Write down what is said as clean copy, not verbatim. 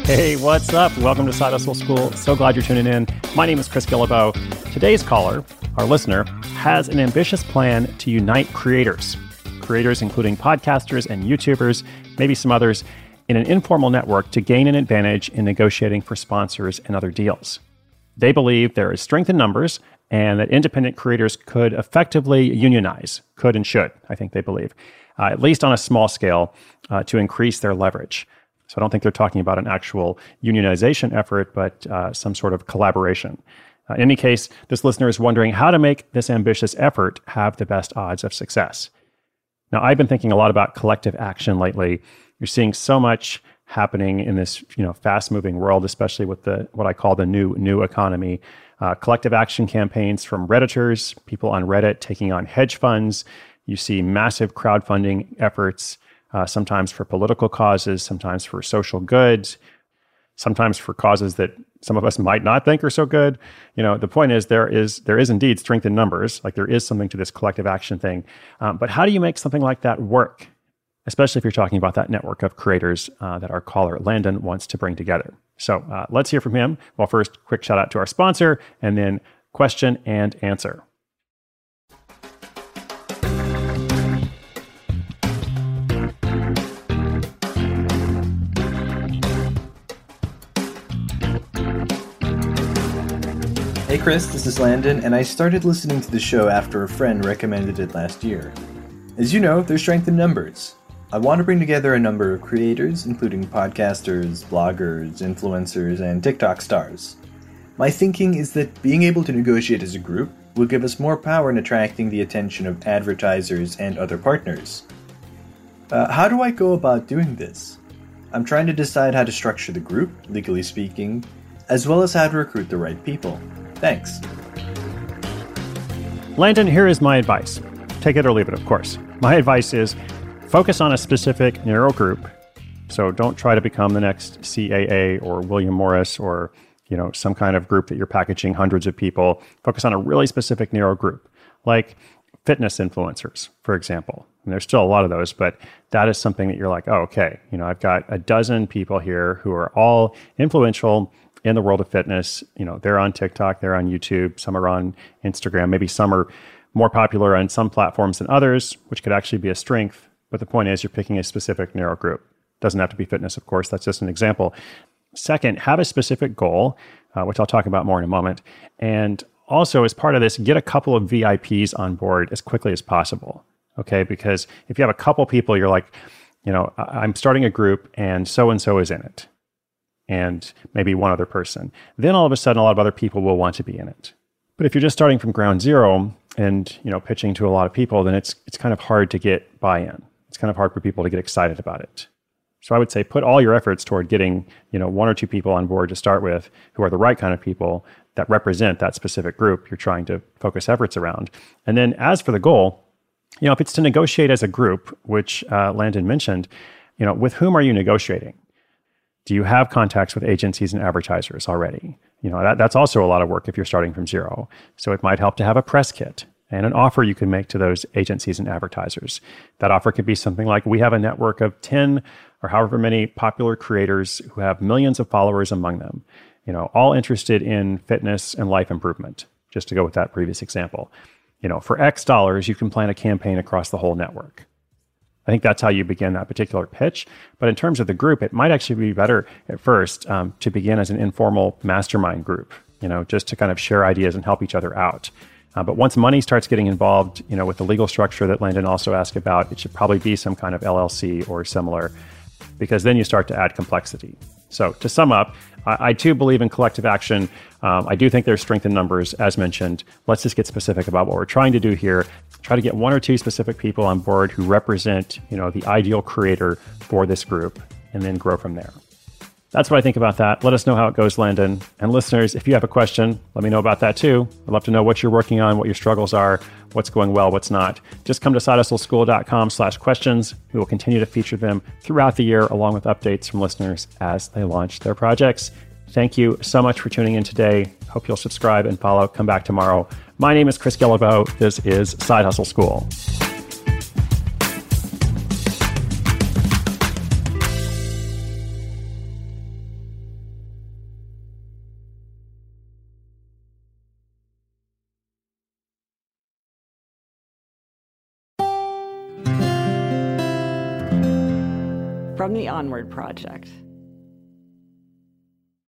Hey, what's up? Welcome to Side Hustle School. So glad you're tuning in. My name is Chris Guillebeau. Today's caller, our listener, has an ambitious plan to unite creators. Creators including podcasters and YouTubers, maybe some others, in an informal network to gain an advantage in negotiating for sponsors and other deals. They believe there is strength in numbers and that independent creators could effectively unionize, could and should, I think they believe, at least on a small scale, to increase their leverage. So I don't think they're talking about an actual unionization effort, but some sort of collaboration. In any case, this listener is wondering how to make this ambitious effort have the best odds of success. Now, I've been thinking a lot about collective action lately. You're seeing so much happening in this, fast-moving world, especially with what I call the new economy. Collective action campaigns from Redditors, people on Reddit taking on hedge funds. You see massive crowdfunding efforts, sometimes for political causes, sometimes for social goods, sometimes for causes that some of us might not think are so good. The point is there is indeed strength in numbers, like there is something to this collective action thing. But how do you make something like that work? Especially if you're talking about that network of creators that our caller Landon wants to bring together. So let's hear from him. Well, first, quick shout out to our sponsor, and then question and answer. Hey Chris, this is Landon, and I started listening to the show after a friend recommended it last year. As you know, there's strength in numbers. I want to bring together a number of creators, including podcasters, bloggers, influencers, and TikTok stars. My thinking is that being able to negotiate as a group will give us more power in attracting the attention of advertisers and other partners. How do I go about doing this? I'm trying to decide how to structure the group, legally speaking, as well as how to recruit the right people. Thanks. Landon, here is my advice. Take it or leave it, of course. My advice is focus on a specific narrow group. So don't try to become the next CAA or William Morris or, some kind of group that you're packaging hundreds of people. Focus on a really specific narrow group, like fitness influencers, for example. And there's still a lot of those, but that is something that you're like, oh, okay, I've got a dozen people here who are all influential in the world of fitness. They're on TikTok, they're on YouTube, some are on Instagram, maybe some are more popular on some platforms than others, which could actually be a strength. But the point is you're picking a specific narrow group. Doesn't have to be fitness, of course. That's just an example. Second, have a specific goal, which I'll talk about more in a moment. And also, as part of this, get a couple of VIPs on board as quickly as possible. Okay, because if you have a couple people, you're like, I'm starting a group and so is in it. And maybe one other person. Then all of a sudden, a lot of other people will want to be in it. But if you're just starting from ground zero and pitching to a lot of people, then it's kind of hard to get buy-in. It's kind of hard for people to get excited about it. So I would say put all your efforts toward getting one or two people on board to start with who are the right kind of people that represent that specific group you're trying to focus efforts around. And then as for the goal, if it's to negotiate as a group, which Landon mentioned, with whom are you negotiating? Do you have contacts with agencies and advertisers already? That's also a lot of work if you're starting from zero. So it might help to have a press kit and an offer you can make to those agencies and advertisers. That offer could be something like, we have a network of 10 or however many popular creators who have millions of followers among them, all interested in fitness and life improvement, just to go with that previous example. For X dollars, you can plan a campaign across the whole network. I think that's how you begin that particular pitch. But in terms of the group, it might actually be better at first to begin as an informal mastermind group, just to kind of share ideas and help each other out. But once money starts getting involved, with the legal structure that Landon also asked about, it should probably be some kind of LLC or similar, because then you start to add complexity. So to sum up, I too believe in collective action. I do think there's strength in numbers, as mentioned. Let's just get specific about what we're trying to do here. Try to get one or two specific people on board who represent, the ideal creator for this group, and then grow from there. That's what I think about that. Let us know how it goes, Landon. And listeners, if you have a question, let me know about that too. I'd love to know what you're working on, what your struggles are, what's going well, what's not. Just come to sidehustleschool.com/questions. We will continue to feature them throughout the year, along with updates from listeners as they launch their projects. Thank you so much for tuning in today. Hope you'll subscribe and follow. Come back tomorrow. My name is Chris Guillebeau. This is Side Hustle School. from the Onward Project.